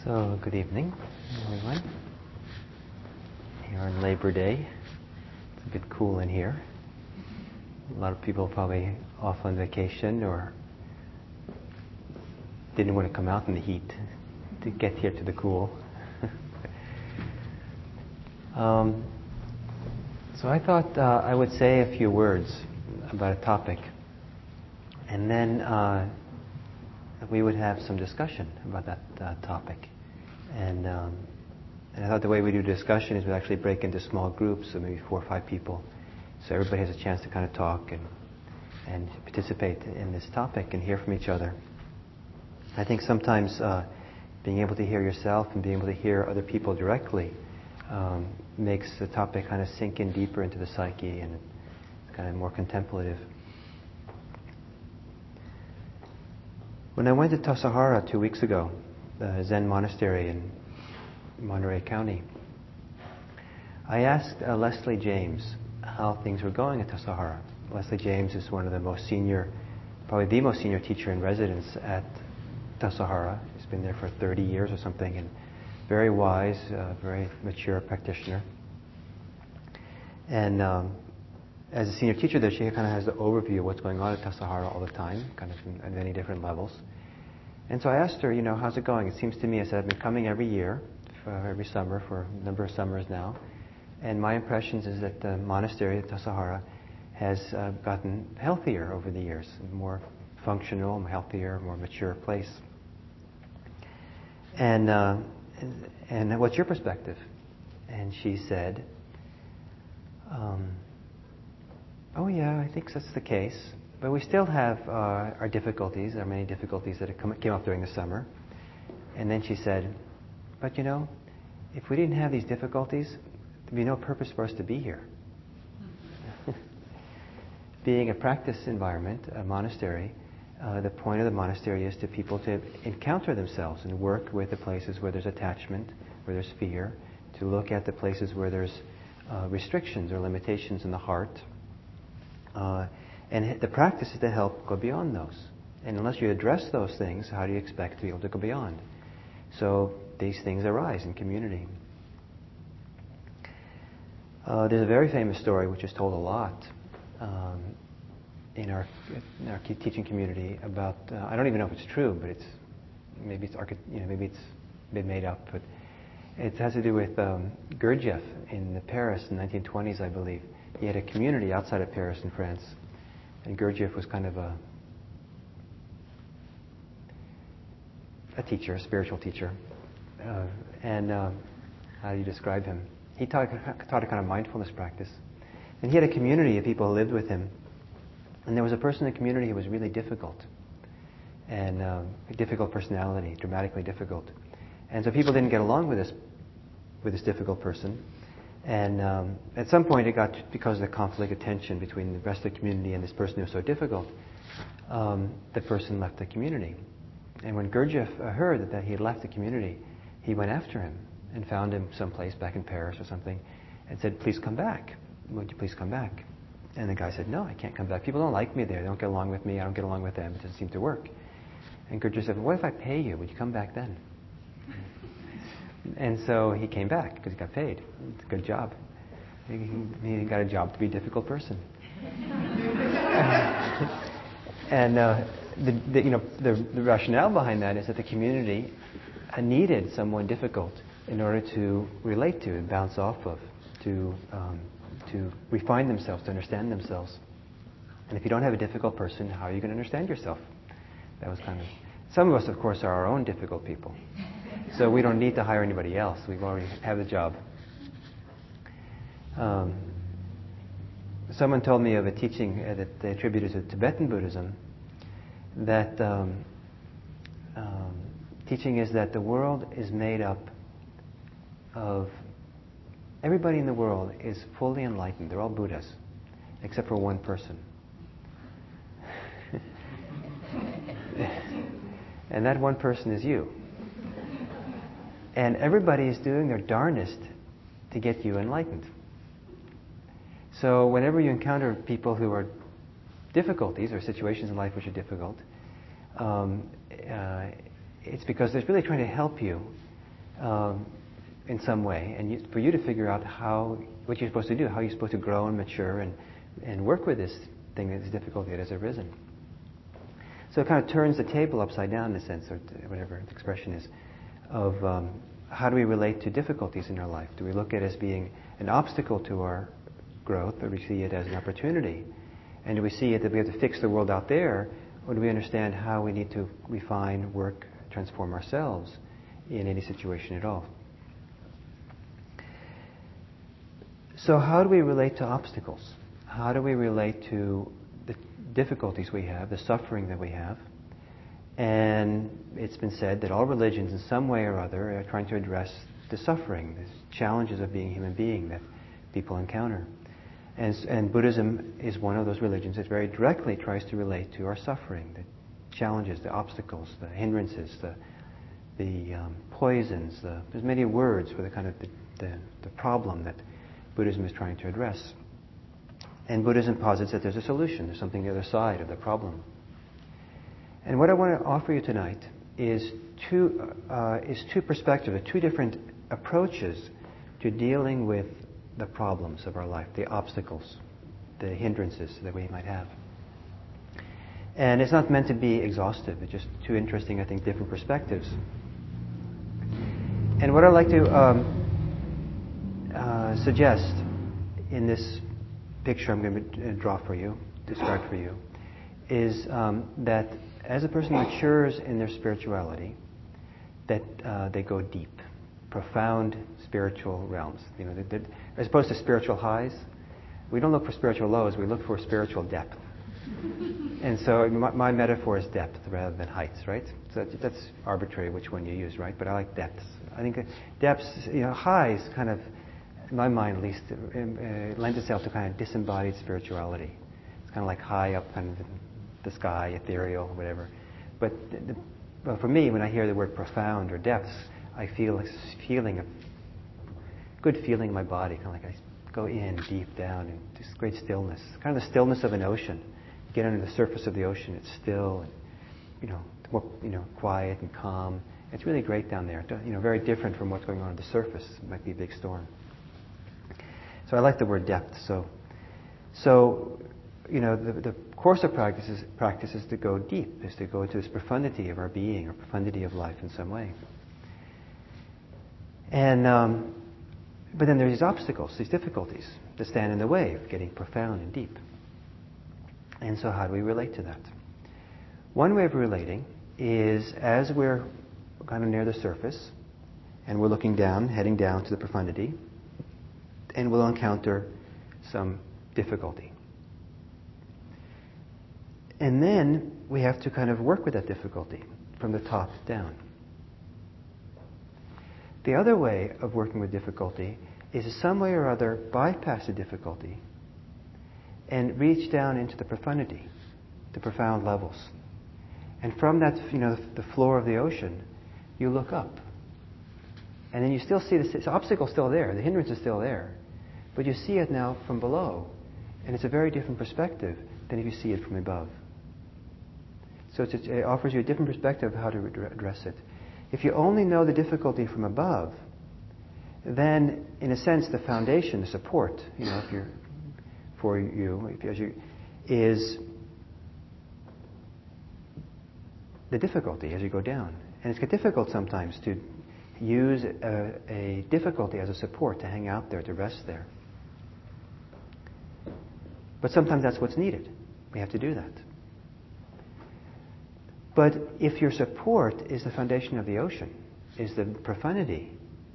So, good evening, everyone. Here on Labor Day. It's a bit cool in here. A lot of people probably off on vacation or didn't want to come out in the heat to get here to the cool. So I thought I would say a few words about a topic, and then we would have some discussion about that topic. And I thought the way we do discussion is we actually break into small groups, so maybe 4 or 5 people, so everybody has a chance to kind of talk and participate in this topic and hear from each other. I think sometimes being able to hear yourself and being able to hear other people directly makes the topic kind of sink in deeper into the psyche, and it's kind of more contemplative. When I went to Tassajara 2 weeks ago, the Zen monastery in Monterey County, I asked Leslie James how things were going at Tassajara. Leslie James is one of the most senior, probably the most senior teacher in residence at Tassajara. He's been there for 30 years or something, and very wise, very mature practitioner. And as a senior teacher there, she kind of has the overview of what's going on at Tassajara all the time, kind of at many different levels. And so I asked her, how's it going? It seems to me, I said, I've been coming every year, every summer, for a number of summers now. And my impressions is that the monastery at Tassajara has gotten healthier over the years, more functional, healthier, more mature place. And what's your perspective? And she said, oh yeah, I think that's the case. But we still have our difficulties. There are many difficulties that came up during the summer. And then she said, but if we didn't have these difficulties, there'd be no purpose for us to be here. Being a practice environment, a monastery, the point of the monastery is to people to encounter themselves and work with the places where there's attachment, where there's fear, to look at the places where there's restrictions or limitations in the heart. And the practice is to help go beyond those. And unless you address those things, how do you expect to be able to go beyond? So these things arise in community. There's a very famous story which is told a lot in our teaching community about. I don't even know if it's true, but maybe it's been made up. But it has to do with Gurdjieff in Paris in the 1920s, I believe. He had a community outside of Paris in France. And Gurdjieff was kind of a teacher, a spiritual teacher. How do you describe him? He taught a kind of mindfulness practice. And he had a community of people who lived with him. And there was a person in the community who was really difficult. And a difficult personality, dramatically difficult. And so people didn't get along with this difficult person. And at some point it got, because of the conflict of tension between the rest of the community and this person who was so difficult, the person left the community. And when Gurdjieff heard that he had left the community, he went after him and found him someplace back in Paris or something and said, please come back. Would you please come back? And the guy said, no, I can't come back. People don't like me there. They don't get along with me. I don't get along with them. It doesn't seem to work. And Gurdjieff said, well, what if I pay you? Would you come back then? And so he came back because he got paid. It's a good job. He got a job to be a difficult person. And the rationale behind that is that the community needed someone difficult in order to relate to and bounce off of, to refine themselves, to understand themselves. And if you don't have a difficult person, how are you going to understand yourself? That was kind of. Some of us, of course, are our own difficult people. So we don't need to hire anybody else. We already have the job. Someone told me of a teaching that they attributed to Tibetan Buddhism, that teaching is that the world is made up of, everybody in the world is fully enlightened. They're all Buddhas, except for one person. And that one person is you. And everybody is doing their darnest to get you enlightened. So whenever you encounter people who are difficulties or situations in life which are difficult, it's because they're really trying to help you in some way, and for you to figure out what you're supposed to do, how you're supposed to grow and mature and work with this thing, this difficulty that has arisen. So it kind of turns the table upside down in a sense, or whatever the expression is, of how do we relate to difficulties in our life? Do we look at it as being an obstacle to our growth, or do we see it as an opportunity? And do we see it that we have to fix the world out there, or do we understand how we need to refine, work, transform ourselves in any situation at all? So how do we relate to obstacles? How do we relate to the difficulties we have, the suffering that we have? And it's been said that all religions in some way or other are trying to address the suffering, the challenges of being a human being that people encounter. And Buddhism is one of those religions that very directly tries to relate to our suffering, the challenges, the obstacles, the hindrances, the poisons. There's many words for the kind of the problem that Buddhism is trying to address. And Buddhism posits that there's a solution. There's something the other side of the problem. And what I want to offer you tonight is two perspectives, two different approaches to dealing with the problems of our life, the obstacles, the hindrances that we might have. And it's not meant to be exhaustive. It's just two interesting, I think, different perspectives. And what I'd like to suggest in this picture I'm going to draw for you, describe for you, is that as a person matures in their spirituality, that they go deep, profound spiritual realms. You know, as opposed to spiritual highs, we don't look for spiritual lows, we look for spiritual depth. And so my metaphor is depth rather than heights, right? So that's arbitrary which one you use, right? But I like depths. I think depths, highs kind of, in my mind at least, lends itself to kind of disembodied spirituality. It's kind of like high up kind of in the sky, ethereal, whatever. But for me, when I hear the word profound or depths, I feel this feeling of good feeling in my body, kind of like I go in deep down and this great stillness, kind of the stillness of an ocean. You get under the surface of the ocean, it's still, and, quiet and calm. It's really great down there. Very different from what's going on at the surface. It might be a big storm. So I like the word depth. So the course of practice is to go deep, is to go into this profundity of our being, or profundity of life in some way. And but then there's these obstacles, these difficulties that stand in the way of getting profound and deep. And so how do we relate to that? One way of relating is as we're kind of near the surface and we're looking down, heading down to the profundity, and we'll encounter some difficulty. And then we have to kind of work with that difficulty from the top down. The other way of working with difficulty is in some way or other bypass the difficulty and reach down into the profundity, the profound levels. And from that, the floor of the ocean, you look up. And then you still see the obstacle still there, the hindrance is still there. But you see it now from below. And it's a very different perspective than if you see it from above. So it offers you a different perspective of how to address it. If you only know the difficulty from above, then, in a sense, the foundation, the support, is the difficulty as you go down. And it's difficult sometimes to use a difficulty as a support, to hang out there, to rest there. But sometimes that's what's needed. We have to do that. But if your support is the foundation of the ocean, is the profundity,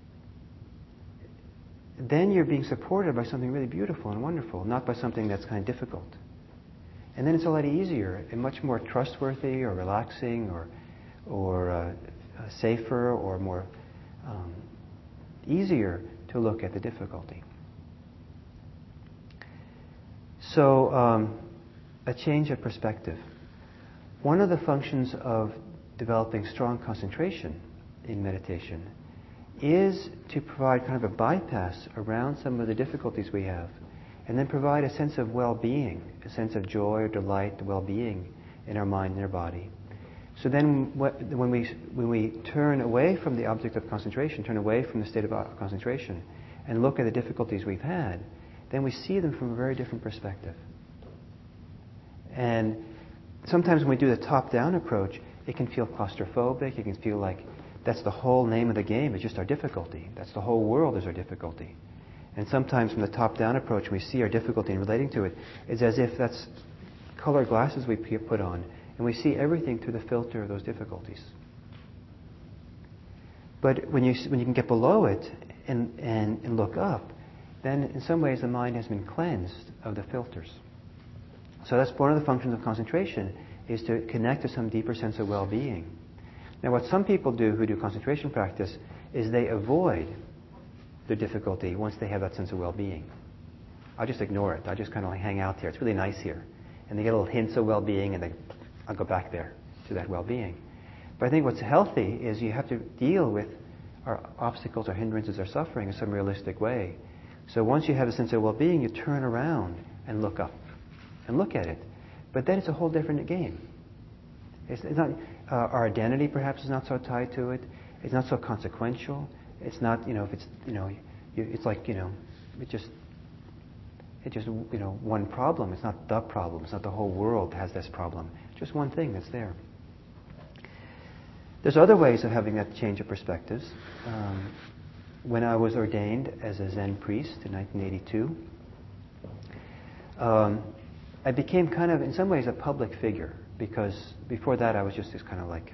then you're being supported by something really beautiful and wonderful, not by something that's kind of difficult. And then it's a lot easier and much more trustworthy or relaxing or safer or more easier to look at the difficulty. So a change of perspective. One of the functions of developing strong concentration in meditation is to provide kind of a bypass around some of the difficulties we have, and then provide a sense of well-being, a sense of joy or delight, well-being in our mind and our body, So then when we turn away from the object of concentration, turn away from the state of concentration, and look at the difficulties we've had, then we see them from a very different perspective. And sometimes when we do the top-down approach, it can feel claustrophobic. It can feel like that's the whole name of the game. It's just our difficulty. That's the whole world is our difficulty. And sometimes from the top-down approach, we see our difficulty and relating to it, it's as if that's colored glasses we put on, and we see everything through the filter of those difficulties. But when you can get below it and look up, then in some ways the mind has been cleansed of the filters. So that's one of the functions of concentration, is to connect to some deeper sense of well-being. Now what some people do who do concentration practice is they avoid the difficulty once they have that sense of well-being. I'll just ignore it. I'll just kind of like hang out here. It's really nice here. And they get little hints of well-being, and then I'll go back there to that well-being. But I think what's healthy is you have to deal with our obstacles, our hindrances, our suffering in some realistic way. So once you have a sense of well-being, you turn around and look up and look at it. But then it's a whole different game. It's not, our identity perhaps is not so tied to it. It's not so consequential. It's not, if it's, it's like, it's just, one problem. It's not the problem. It's not the whole world has this problem. Just one thing that's there. There's other ways of having that change of perspectives. When I was ordained as a Zen priest in 1982, I became kind of, in some ways, a public figure, because before that I was just this kind of like,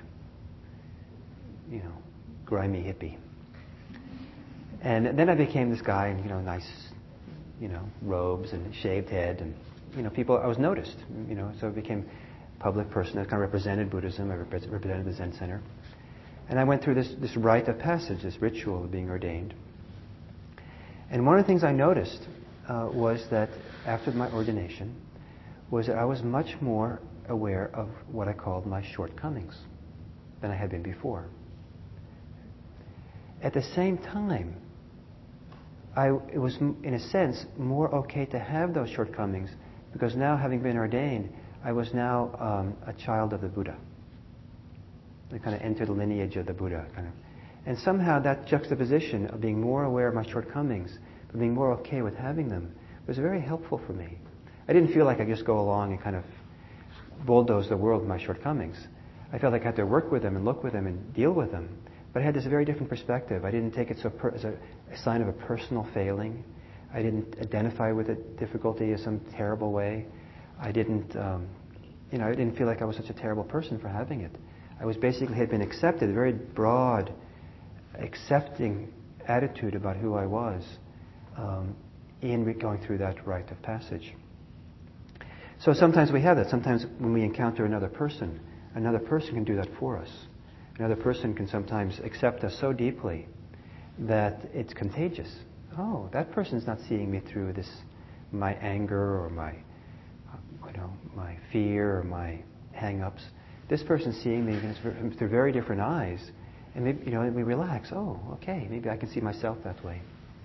grimy hippie. And then I became this guy in, nice, robes and shaved head, and, people, I was noticed, so I became a public person. I kind of represented Buddhism. I represented the Zen Center. And I went through this rite of passage, this ritual of being ordained. And one of the things I noticed was that after my ordination, was that I was much more aware of what I called my shortcomings than I had been before. At the same time, it was, in a sense, more okay to have those shortcomings, because now, having been ordained, I was now a child of the Buddha. I kind of entered the lineage of the Buddha, And somehow that juxtaposition of being more aware of my shortcomings, but being more okay with having them, was very helpful for me. I didn't feel like I just go along and kind of bulldoze the world with my shortcomings. I felt like I had to work with them and look with them and deal with them. But I had this very different perspective. I didn't take it as a sign of a personal failing. I didn't identify with the difficulty as some terrible way. I didn't, I didn't feel like I was such a terrible person for having it. I was basically had been accepted, a very broad, accepting attitude about who I was in going through that rite of passage. So sometimes we have that. Sometimes when we encounter another person can do that for us. Another person can sometimes accept us so deeply that it's contagious. Oh, that person's not seeing me through this, my anger or my fear or my hang-ups. This person's seeing me through very different eyes, and maybe, we relax. Oh, okay, maybe I can see myself that way.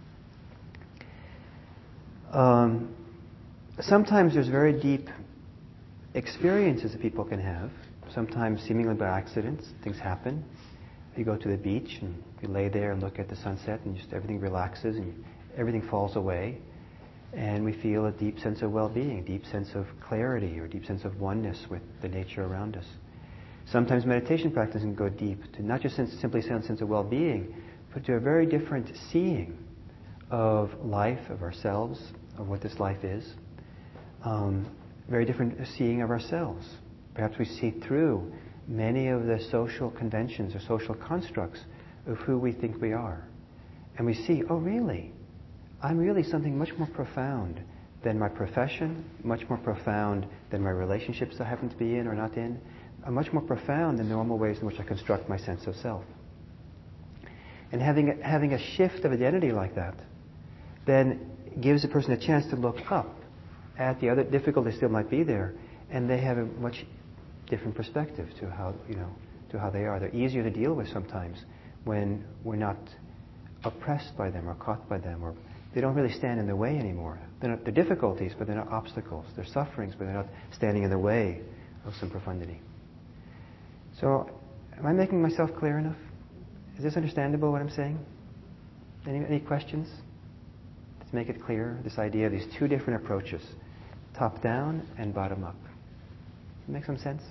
Sometimes there's very deep experiences that people can have. Sometimes seemingly by accidents, things happen. You go to the beach and you lay there and look at the sunset, and just everything relaxes and everything falls away, and we feel a deep sense of well-being, a deep sense of clarity, or a deep sense of oneness with the nature around us. Sometimes meditation practice can go deep to not just simply a sense of well-being, but to a very different seeing of life, of ourselves, of what this life is. Very different seeing of ourselves. Perhaps we see through many of the social conventions or social constructs of who we think we are. And we see, oh really? I'm really something much more profound than my profession, much more profound than my relationships I happen to be in or not in, much more profound than normal ways in which I construct my sense of self. And having a shift of identity like that then gives a person a chance to look up at the other difficulties still might be there, and they have a much different perspective to how they are. They're easier to deal with sometimes when we're not oppressed by them or caught by them, or they don't really stand in the way anymore. They're difficulties, but they're not obstacles. They're sufferings, but they're not standing in the way of some profundity. So, am I making myself clear enough? Is this understandable what I'm saying? Any questions? Let's make it clear, this idea of these two different approaches, top down and bottom up. Make some sense?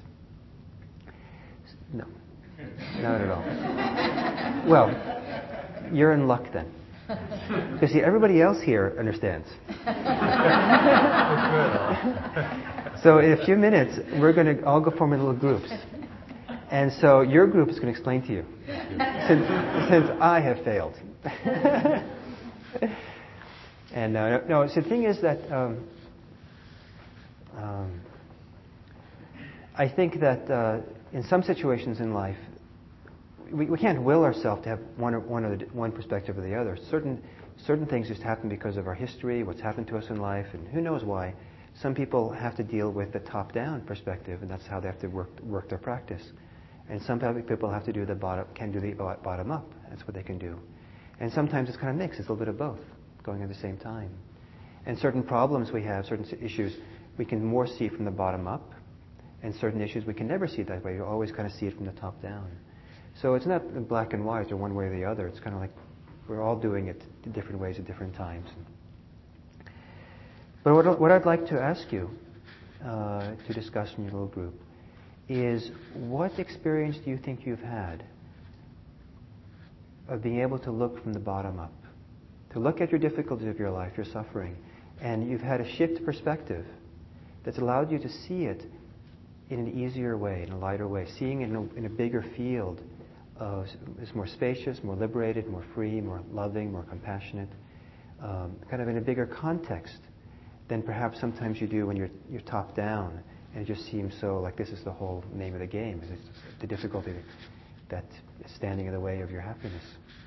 No. Not at all. Well, you're in luck then. Because see, everybody else here understands. So in a few minutes, we're going to all go form in little groups. And so your group is going to explain to you. Since I have failed. And no, so the thing is that I think that in some situations in life, we can't will ourselves to have one perspective or the other. Certain things just happen because of our history, what's happened to us in life, and who knows why. Some people have to deal with the top-down perspective, and that's how they have to work their practice. And some people have to do the bottom-up. That's what they can do. And sometimes it's kind of mixed. It's a little bit of both going at the same time. And certain problems we have, certain issues, we can more see from the bottom up. And certain issues we can never see that way. You always kind of see it from the top down. So it's not black and white or one way or the other. It's kind of like we're all doing it in different ways at different times. But what I'd like to ask you to discuss in your little group is, what experience do you think you've had of being able to look from the bottom up? To look at your difficulties of your life, your suffering, and you've had a shift perspective that's allowed you to see it in an easier way, in a lighter way, seeing it in a bigger field. It's more spacious, more liberated, more free, more loving, more compassionate, kind of in a bigger context than perhaps sometimes you do when you're top down, and it just seems so like this is the whole name of the game. It's the difficulty that is standing in the way of your happiness.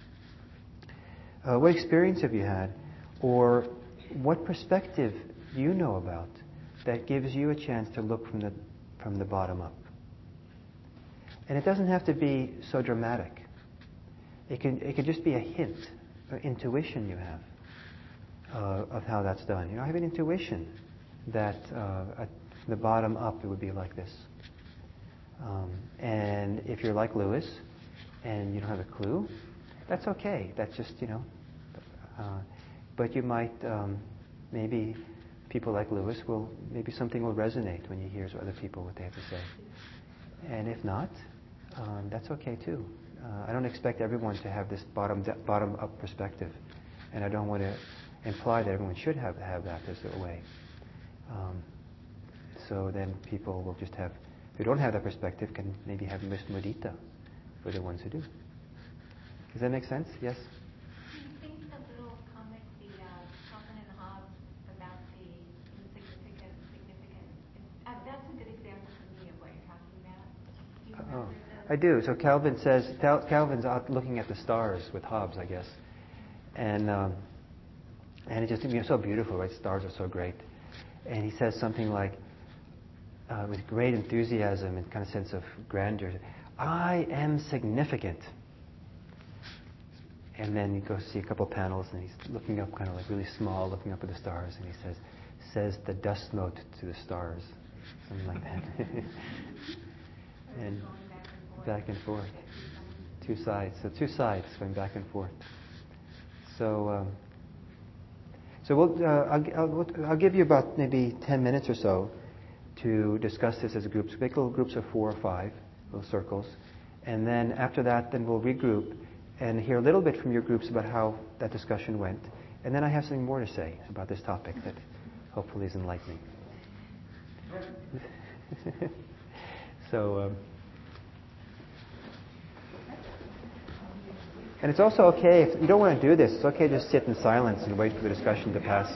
What experience have you had, or what perspective do you know about that gives you a chance to look from the bottom up? And it doesn't have to be so dramatic. It can just be a hint, or intuition you have of how that's done. I have an intuition that at the bottom up it would be like this. And if you're like Lewis and you don't have a clue, that's okay. That's just, but you might, maybe people like Lewis maybe something will resonate when you hear other people what they have to say. And if not, that's okay too. I don't expect everyone to have this bottom-up perspective, and I don't want to imply that everyone should have that as their way. So then people will just have, who don't have that perspective, can maybe have mudita for the ones who do. Does that make sense? Yes? I think the little comic, the Calvin and Hobbes, about the insignificant, significant, that's a good example for me of what you're talking about. Do you remember I do. So Calvin's out looking at the stars with Hobbes, I guess. And it just so beautiful, right? Stars are so great. And he says something like, with great enthusiasm and kind of sense of grandeur, I am significant. And then you go see a couple panels, and he's looking up kind of like really small, looking up at the stars, and he says the dust note to the stars. Something like that. And back and forth. Two sides. So two sides going back and forth. So I'll give you about maybe 10 minutes or so to discuss this as groups. Make little groups of 4 or 5, little circles. And then after that, then we'll regroup and hear a little bit from your groups about how that discussion went. And then I have something more to say about this topic that hopefully is enlightening. And it's also okay, if you don't want to do this, it's okay to just sit in silence and wait for the discussion to pass.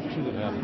true that happens.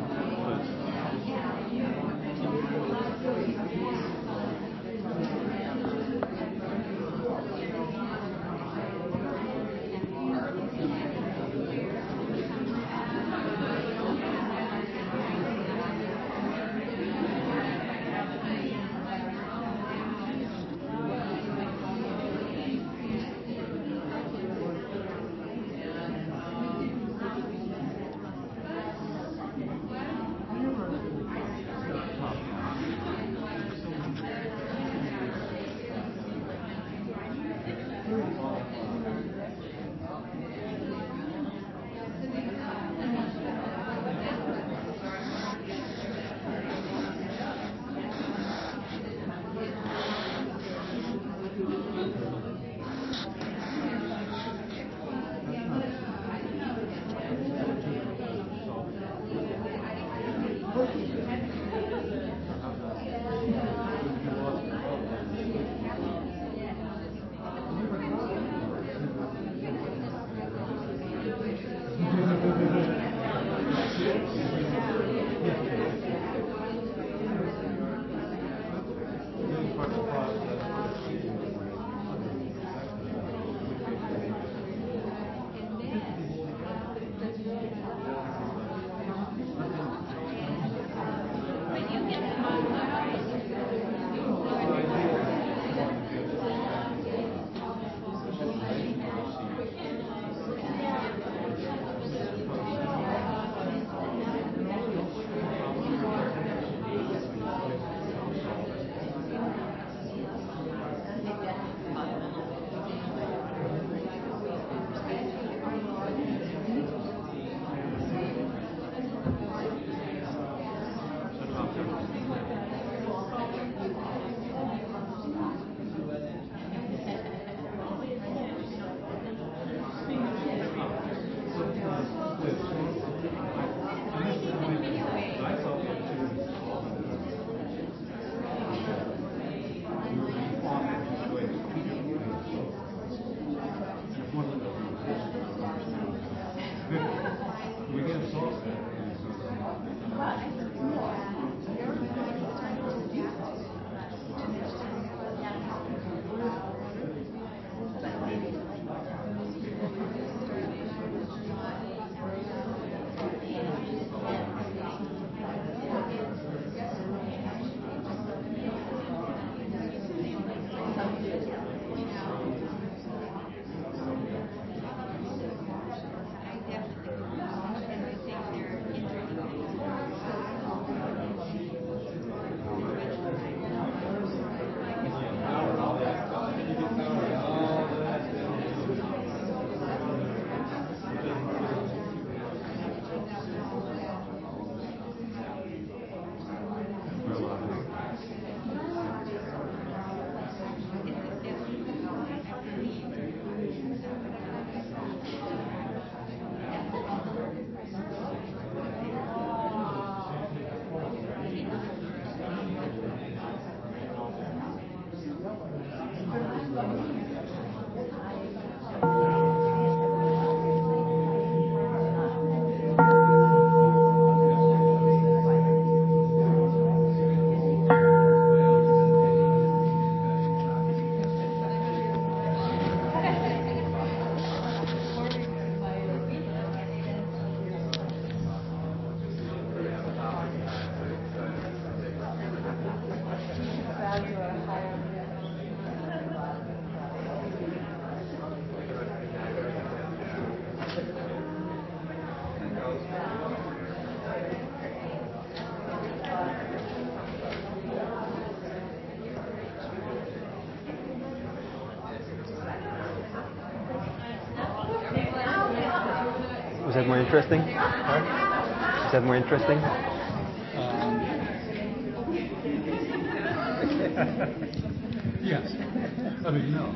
Was that more interesting? Was that more interesting? Yes. I mean, no.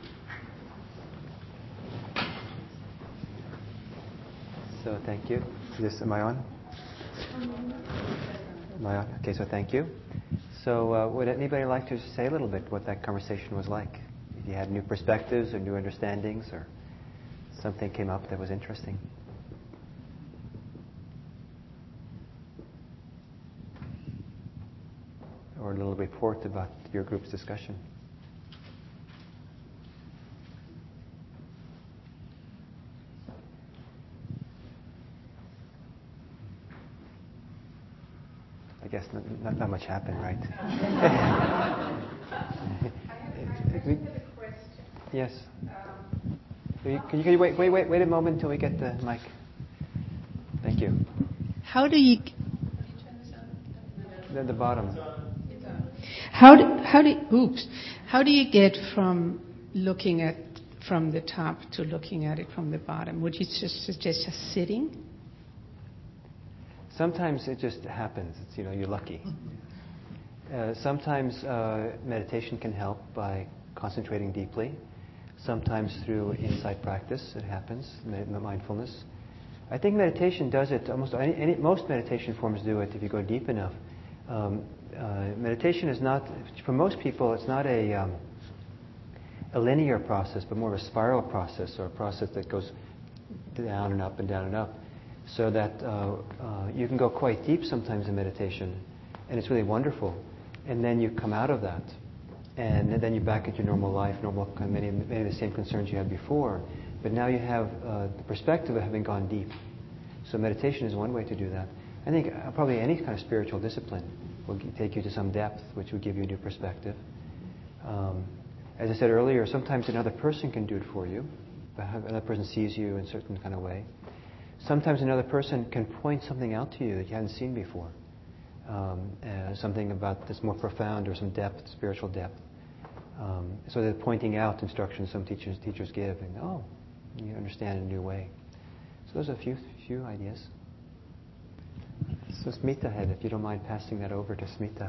So thank you. Am I on? Am I on? Okay, so thank you. So would anybody like to say a little bit what that conversation was like? If you had new perspectives or new understandings or something came up that was interesting. Or a little report about your group's discussion. I guess not much happened, right? I have a question. Yes. Can you wait a moment until we get the mic? Thank you. How do you? The bottom. How do you get from looking at from the top to looking at it from the bottom? Would you just suggest just sitting? Sometimes it just happens. It's, you're lucky. Sometimes meditation can help by concentrating deeply. Sometimes through insight practice it happens, mindfulness. I think meditation does it, most meditation forms do it if you go deep enough. Meditation is not, for most people, it's not a linear process, but more of a spiral process, or a process that goes down and up and down and up. So that you can go quite deep sometimes in meditation, and it's really wonderful. And then you come out of that, and then you're back at your normal life, many of the same concerns you had before. But now you have the perspective of having gone deep. So meditation is one way to do that. I think probably any kind of spiritual discipline will take you to some depth, which will give you a new perspective. As I said earlier, sometimes another person can do it for you. Another person sees you in a certain kind of way. Sometimes another person can point something out to you that you hadn't seen before. Something about that's more profound, or some depth, spiritual depth. So they're pointing out instructions some teachers give, and you understand in a new way. So those are a few ideas. So Smita had, if you don't mind passing that over to Smita.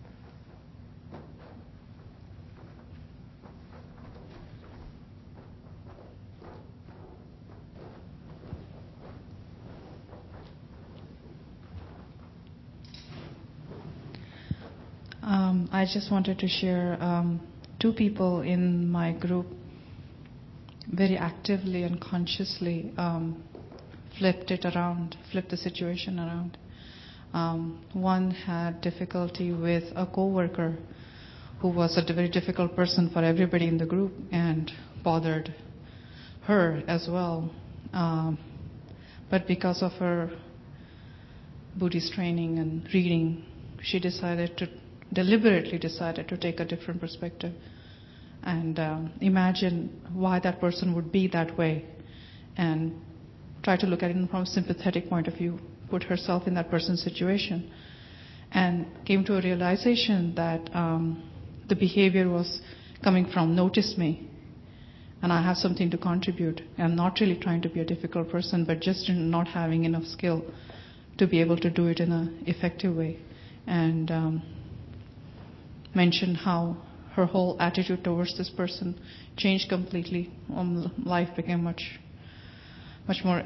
I just wanted to share two people in my group very actively and consciously flipped the situation around. One had difficulty with a co-worker who was a very difficult person for everybody in the group and bothered her as well. But because of her Buddhist training and reading, she deliberately decided to take a different perspective and imagine why that person would be that way, and try to look at it from a sympathetic point of view, put herself in that person's situation, and came to a realization that the behavior was coming from notice me, and I have something to contribute. I'm not really trying to be a difficult person, but just not having enough skill to be able to do it in an effective way. And mentioned how her whole attitude towards this person changed completely. Life became much more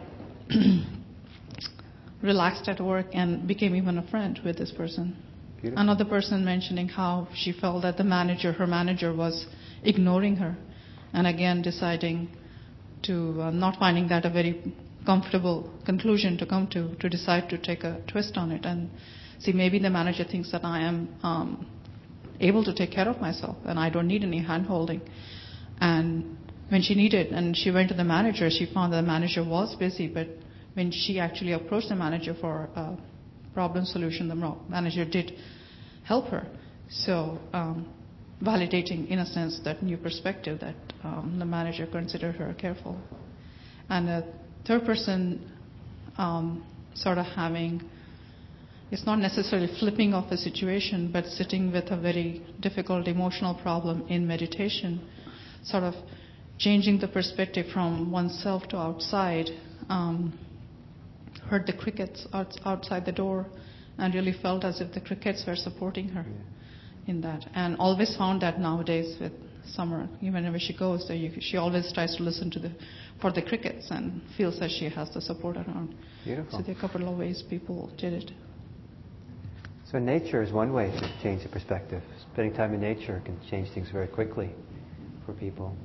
relaxed at work, and became even a friend with this person. Beautiful. Another person mentioning how she felt that her manager was ignoring her, and again deciding to, not finding that a very comfortable conclusion to come to decide to take a twist on it and see, maybe the manager thinks that I am able to take care of myself and I don't need any hand-holding. And when she needed, and she went to the manager, she found that the manager was busy, but when she actually approached the manager for a problem solution, the manager did help her. So validating, in a sense, that new perspective that the manager considered her careful. And a third person sort of having, it's not necessarily flipping off a situation, but sitting with a very difficult emotional problem in meditation, sort of changing the perspective from oneself to outside, heard the crickets outside the door and really felt as if the crickets were supporting her in that. And always found that nowadays with summer. Even whenever she goes there, she always tries to listen for the crickets and feels that she has the support around. Beautiful. So there are a couple of ways people did it. So nature is one way to change the perspective. Spending time in nature can change things very quickly for people.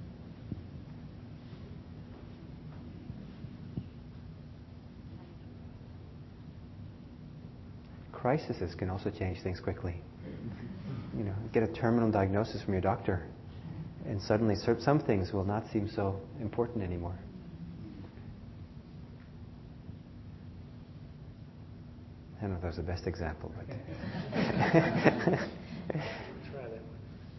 Crises can also change things quickly. You know, get a terminal diagnosis from your doctor, and suddenly some things will not seem so important anymore. I don't know if that was the best example, but... Try that one.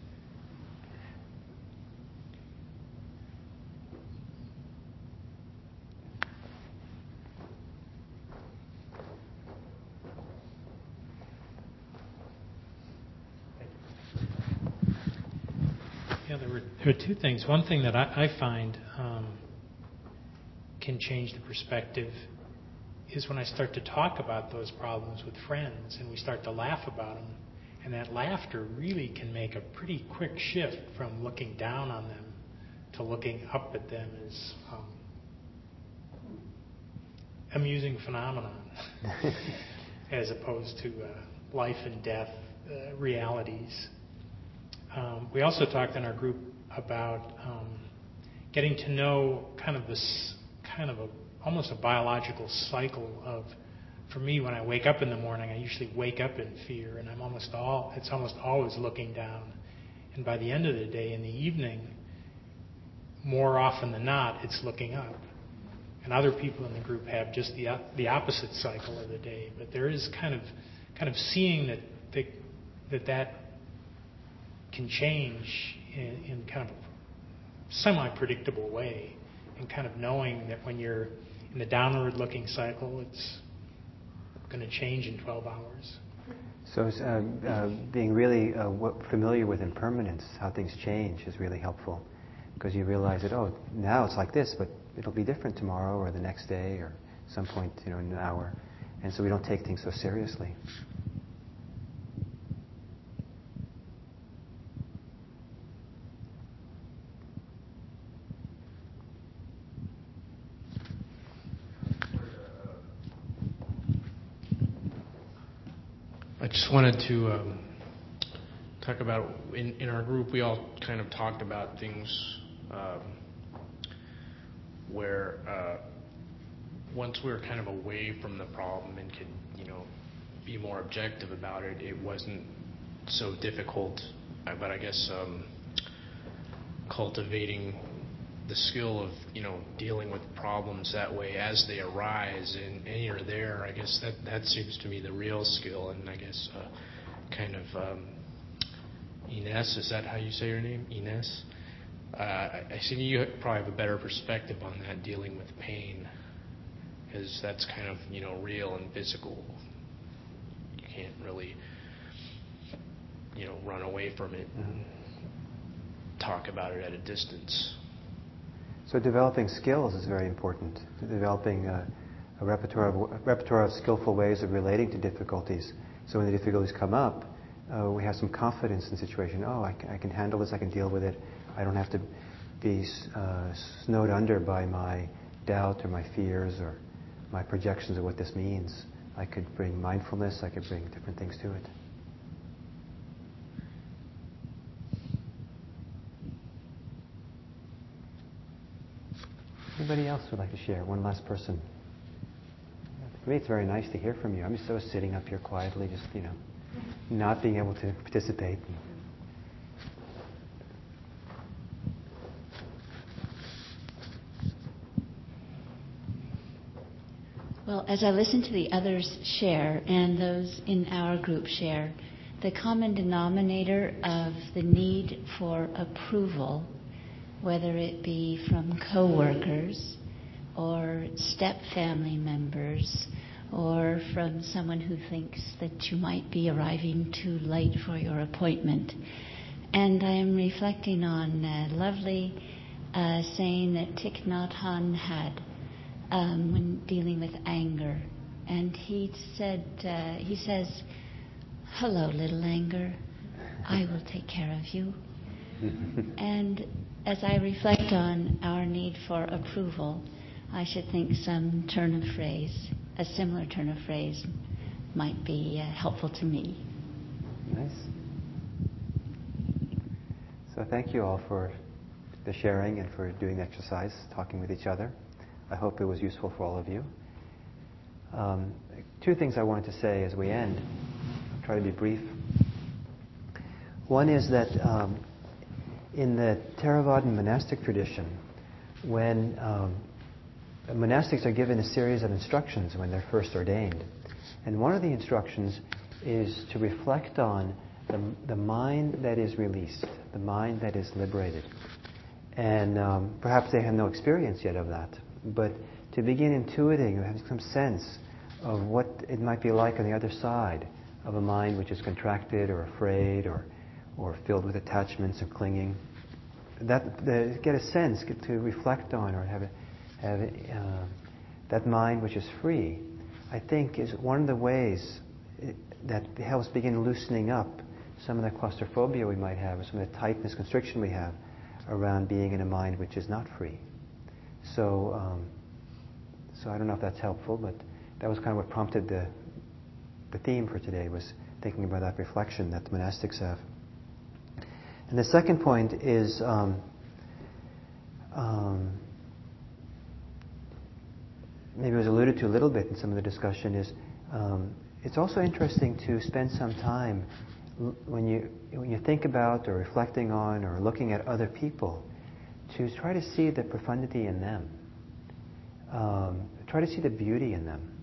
Yeah, there were two things. One thing that I find can change the perspective is when I start to talk about those problems with friends and we start to laugh about them. And that laughter really can make a pretty quick shift from looking down on them to looking up at them as amusing phenomenon as opposed to life and death realities. We also talked in our group about getting to know almost a biological cycle of, for me, when I wake up in the morning, I usually wake up in fear, and it's almost always looking down. And by the end of the day, in the evening, more often than not, it's looking up. And other people in the group have just the opposite cycle of the day. But there is kind of seeing that can change in kind of a semi-predictable way, and kind of knowing that when you're in the downward-looking cycle, it's going to change in 12 hours. So being really familiar with impermanence, how things change, is really helpful, because you realize that, now it's like this, but it'll be different tomorrow or the next day or some point, in an hour. And so we don't take things so seriously. I just wanted to talk about, in our group, we all kind of talked about things where once we were kind of away from the problem and could, be more objective about it, it wasn't so difficult. But I guess cultivating the skill of, dealing with problems that way as they arise and you're there, I guess that seems to me the real skill. And I guess Ines, is that how you say your name? Ines? I see you probably have a better perspective on that, dealing with pain, because that's kind of, real and physical. You can't really, run away from it and talk about it at a distance. So developing skills is very important. Developing a repertoire of skillful ways of relating to difficulties. So when the difficulties come up, we have some confidence in the situation. I can handle this, I can deal with it. I don't have to be snowed under by my doubt or my fears or my projections of what this means. I could bring mindfulness, I could bring different things to it. Anybody else would like to share? One last person. For me, it's very nice to hear from you. I'm just sort of sitting up here quietly, just, not being able to participate. Well, as I listen to the others share and those in our group share, the common denominator of the need for approval, whether it be from coworkers or step family members or from someone who thinks that you might be arriving too late for your appointment. And I am reflecting on a lovely saying that Thich Nhat Hanh had when dealing with anger. And he says, "Hello, little anger. I will take care of you." And as I reflect on our need for approval, I should think some turn of phrase, a similar turn of phrase, might be helpful to me. Nice. So thank you all for the sharing and for doing the exercise, talking with each other. I hope it was useful for all of you. Two things I wanted to say as we end. I'll try to be brief. One is that in the Theravadan monastic tradition, when monastics are given a series of instructions when they're first ordained, and one of the instructions is to reflect on the mind that is released, the mind that is liberated. And perhaps they have no experience yet of that, but to begin intuiting or having some sense of what it might be like on the other side of a mind which is contracted or afraid or filled with attachments and clinging. Get a sense, get to reflect on or have that mind which is free, I think is one of the ways that helps begin loosening up some of the claustrophobia we might have or some of the tightness, constriction we have around being in a mind which is not free. So I don't know if that's helpful, but that was kind of what prompted the theme for today, was thinking about that reflection that the monastics have. And the second point is maybe it was alluded to a little bit in some of the discussion, is it's also interesting to spend some time when you think about or reflecting on or looking at other people, to try to see the profundity in them. Try to see the beauty in them.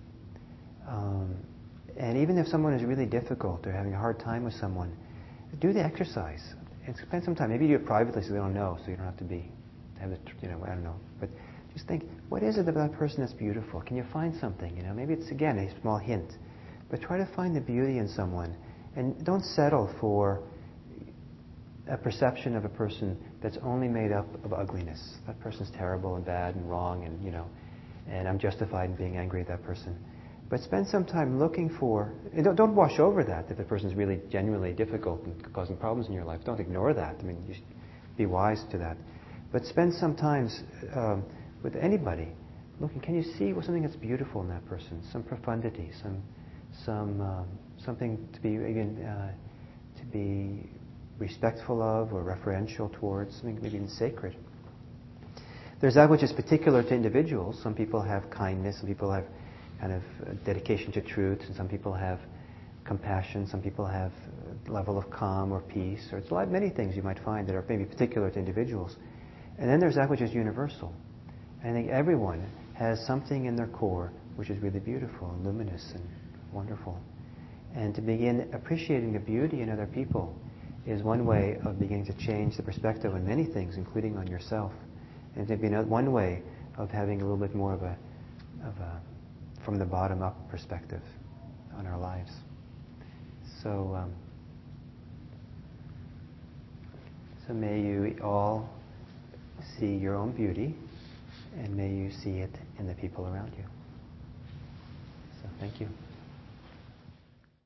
And even if someone is really difficult or having a hard time with someone, do the exercise and spend some time. Maybe do it privately so they don't know, so you don't have to I don't know. But just think, what is it about that person that's beautiful? Can you find something? Maybe it's, again, a small hint. But try to find the beauty in someone. And don't settle for a perception of a person that's only made up of ugliness. That person's terrible and bad and wrong and I'm justified in being angry at that person. But spend some time looking for, and don't wash over that if the person's really genuinely difficult and causing problems in your life. Don't ignore that. You should be wise to that. But spend some time with anybody looking, can you see something that's beautiful in that person? Some profundity, something to be respectful of or referential towards, something maybe even sacred. There's that which is particular to individuals. Some people have kindness, some people have kind of dedication to truth, and some people have compassion, some people have a level of calm or peace, or it's many things you might find that are maybe particular to individuals. And then there's that which is universal. I think everyone has something in their core which is really beautiful and luminous and wonderful. And to begin appreciating the beauty in other people is one way of beginning to change the perspective on many things, including on yourself. And to be one way of having a little bit more of a from the bottom up perspective on our lives. So may you all see your own beauty, and may you see it in the people around you. So thank you.